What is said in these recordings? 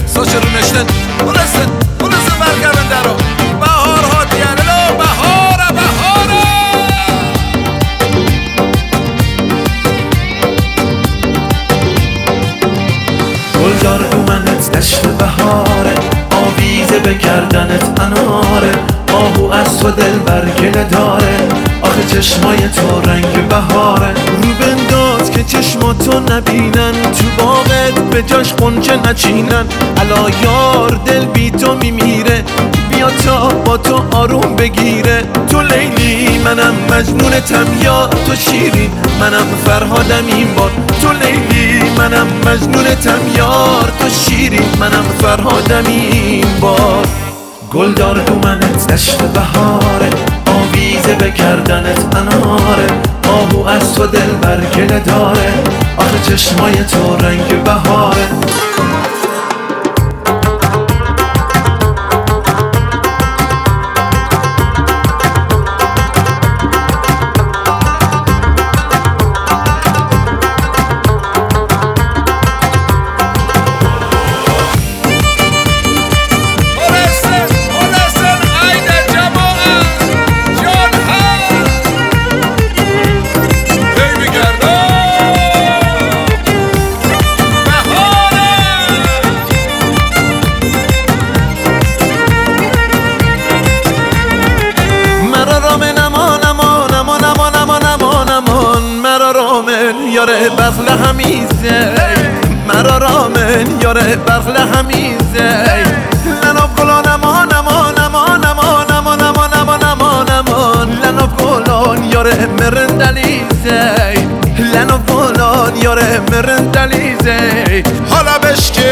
saçı rüneşten Burası berkabın dero Bahar hadiyanı lo bahara bahara گلدار دومنت دشت بهاره آویزه به گردنت اناره آهو از تو دل برگله داره آخه چشمای تو رنگ بهاره رو بنداز که چشماتو نبینن تو باغت به جاش قنچه نچینن الا یار دل بی تو میمیره بیا تا با تو آروم بگیره تو لیلی منم مجنونتم یا تو شیرین منم فرهادم این بار تو لیلی منم مجنونتم یار تو شیرین منم فرهادم این بار گلدار دومنت دشت بهاره آویزه به گردنت اناره آهو از تو دل برگله داره آخه چشمای تو رنگ بهاره یاره بغل همیزه مرا رامن یاره بغل همیزه لناب گلان امان امان امان امان امان امان امان امان امان لناب گلان یاره مرندلیزه لناب گلان یاره مرندلیزه حالا بشکن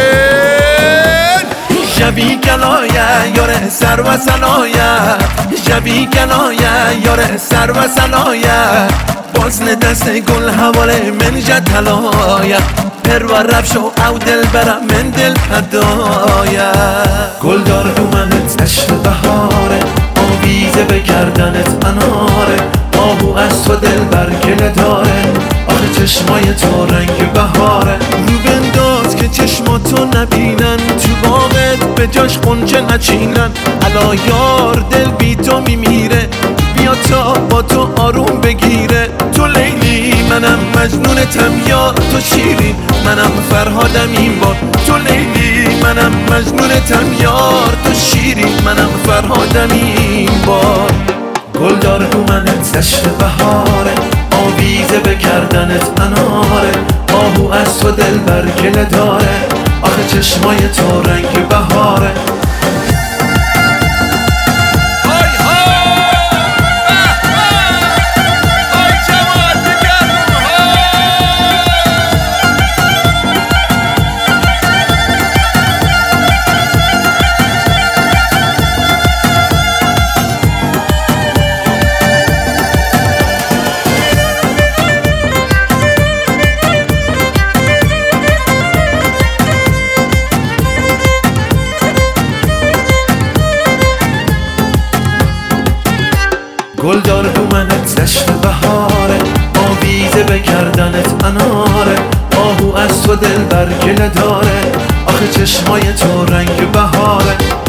جوی گلایه یاره سر و سنایه جوی گلایه یاره سر و سنایه بازن دست گل حواله من جتلایا پر و رفشو او دل برم من دل پدایا گلدار دومنت دشت بهاره آویزه به گردنت اناره آهو از تو دل برگله داره آخه چشمای تو رنگ بهاره رو بنداز که چشماتو نبینن تو باغت به جاش قنچه نچینن الا یار دل بی تو میمیره بیا تا با تو آروم بگیره تو لیلی منم مجنونتم یا تو شیرین منم فرهادم این بار تو لیلی منم مجنونتم یار تو شیرین منم فرهادم این بار گلدار دومنت دشت بهاره آویزه به گردنت اناره آهو از تو دل برگله داره آخه چشمای تو رنگ بهاره گلدار دومنت دشت بهاره آویزه به گردنت اناره آهو از تو دل برگله داره آخه چشمای تو رنگ بهاره